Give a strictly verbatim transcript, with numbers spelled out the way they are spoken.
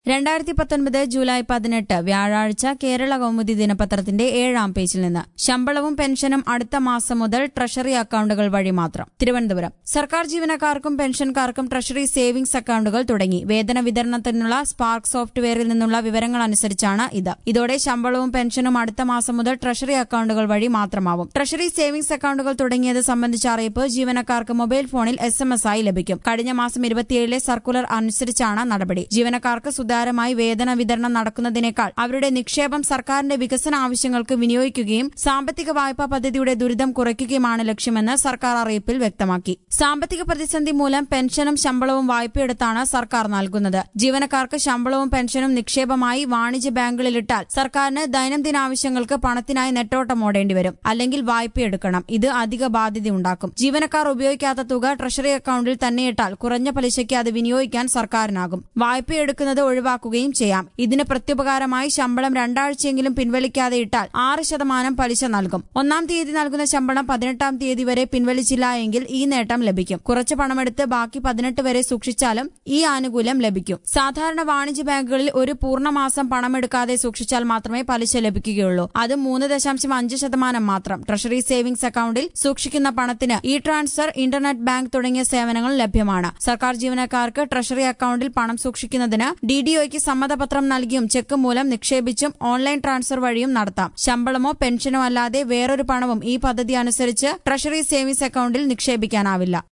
രണ്ടായിരത്തി പത്തൊൻപത് ജൂലൈ പതിനെട്ട് വ്യാഴാഴ്ച കേരള കൗമുദി ദിനപത്രത്തിന്റെ ഏഴാം പേജിൽ നിന്ന് ശമ്പളവും പെൻഷനും അടുത്ത മാസം മുതൽ ട്രഷറി അക്കൌണ്ടുകൾ വഴി മാത്രം. തിരുവനന്തപുരം സർക്കാർ ജീവനക്കാർക്കും പെൻഷൻകാർക്കും ട്രഷറി സേവിംഗ്സ് അക്കൌണ്ടുകൾ തുടങ്ങി. വേതന വിതരണത്തിനുള്ള സ്പാർക്ക് സോഫ്റ്റ്വെയറിൽ നിന്നുള്ള വിവരങ്ങൾ അനുസരിച്ചാണ് ഇത്. ഇതോടെ ശമ്പളവും പെൻഷനും അടുത്ത മാസം മുതൽ ട്രഷറി അക്കൌണ്ടുകൾ വഴി മാത്രമാവും. ട്രഷറി സേവിംഗ്സ് അക്കൌണ്ടുകൾ തുടങ്ങിയത് സംബന്ധിച്ച അറിയിപ്പ് ജീവനക്കാർക്ക് മൊബൈൽ ഫോണിൽ എസ് എം എസ് ആയി ലഭിക്കും. കഴിഞ്ഞ മാസം ഇരുപത്തിയേഴിലെ സർക്കുലർ അനുസരിച്ചാണ് നടപടി. ജീവനക്കാർക്ക് സുതാര്യമായി വേതന വിതരണം നടക്കുന്നതിനേക്കാൾ അവരുടെ നിക്ഷേപം സർക്കാരിന്റെ വികസന ആവശ്യങ്ങൾക്ക് വിനിയോഗിക്കുകയും സാമ്പത്തിക വായ്പാ പദ്ധതിയുടെ ദുരിതം കുറയ്ക്കുകയുമാണ് ലക്ഷ്യമെന്ന് സർക്കാർ അറിയിപ്പിൽ വ്യക്തമാക്കി. സാമ്പത്തിക പ്രതിസന്ധി മൂലം പെൻഷനും ശമ്പളവും വായ്പയെടുത്താണ് സർക്കാർ നൽകുന്നത്. ജീവനക്കാർക്ക് ശമ്പളവും പെൻഷനും നിക്ഷേപമായി വാണിജ്യ ബാങ്കുകളിലിട്ടാൽ സർക്കാരിന് ദൈനംദിന ആവശ്യങ്ങൾക്ക് പണത്തിനായി നെട്ടോട്ടമോടേണ്ടിവരും. അല്ലെങ്കിൽ വായ്പയെടുക്കണം. ഇത് അധിക ബാധ്യതയുണ്ടാക്കും. ജീവനക്കാർ ഉപയോഗിക്കാത്ത തുക ട്രഷറി അക്കൌണ്ടിൽ തന്നെയിട്ടാൽ കുറഞ്ഞ പലിശയ്ക്ക് അത് വിനിയോഗിക്കാൻ സർക്കാരിനാകും. വായ്പയെടുക്കുന്നത് ഒഴിവാക്കുകയും ചെയ്യാം. ഇതിന് പ്രത്യുപകാരമായി ശമ്പളം രണ്ടാഴ്ചയെങ്കിലും പിൻവലിക്കാതെ ഇട്ടാൽ ആറ് ശതമാനം പലിശ നൽകും. ഒന്നാം തീയതി നൽകുന്ന ശമ്പളം പതിനെട്ടാം തീയതി വരെ പിൻവലിച്ചില്ല എങ്കിൽ ഈ നേട്ടം ലഭിക്കും. കുറച്ച് പണമെടുത്ത് ബാക്കി പതിനെട്ട് വരെ സൂക്ഷിച്ചാലും ഈ ആനുകൂല്യം ലഭിക്കും. സാധാരണ വാണിജ്യ ബാങ്കുകളിൽ ഒരു പൂർണ്ണമാസം പണമെടുക്കാതെ സൂക്ഷിച്ചാൽ മാത്രമേ പലിശ ലഭിക്കുകയുള്ളൂ. അത് മൂന്ന് ദശാംശം അഞ്ച് ശതമാനം മാത്രം. ട്രഷറി സേവിംഗ്സ് അക്കൌണ്ടിൽ സൂക്ഷിക്കുന്ന പണത്തിന് ഇ ട്രാൻസ്ഫർ, ഇന്റർനെറ്റ് ബാങ്ക് തുടങ്ങിയ സേവനങ്ങൾ ലഭ്യമാണ്. സർക്കാർ ജീവനക്കാർക്ക് ട്രഷറി അക്കൌണ്ടിൽ പണം സൂക്ഷിക്കുന്നതിന് ഡി ഡി ഒയ്ക്ക് സമ്മതപത്രം നൽകിയും ചെക്ക് മൂലം നിക്ഷേപിച്ചും ഓൺലൈൻ ട്രാൻസ്ഫർ വഴിയും നടത്താം. ശമ്പളമോ പെൻഷനോ അല്ലാതെ വേറൊരു പണവും ഈ പദ്ധതി അനുസരിച്ച് ട്രഷറി സേവിംഗ്സ് അക്കൌണ്ടിൽ നിക്ഷേപിക്കാനാവില്ല.